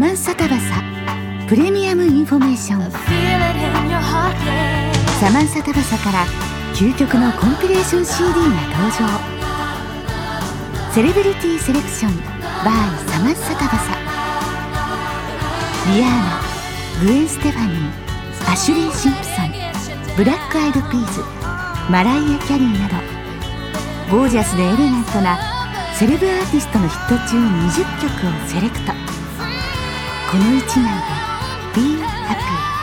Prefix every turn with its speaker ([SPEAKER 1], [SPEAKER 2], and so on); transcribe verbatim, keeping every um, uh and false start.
[SPEAKER 1] マンサタバサプレミアムインフォメーション。サマンサタバサから究極のコンピレーション シーディー が登場。セレブリティセレクション by サマンサタバサ。リアーナ、グエン・ステファニー、アシュリー・シンプソン、ブラック・アイド・ピーズ、マライア・キャリーなどゴージャスでエレガントなセレブアーティストのヒットチューンにじゅっきょくをセレクト。このいちまいで Be Happy。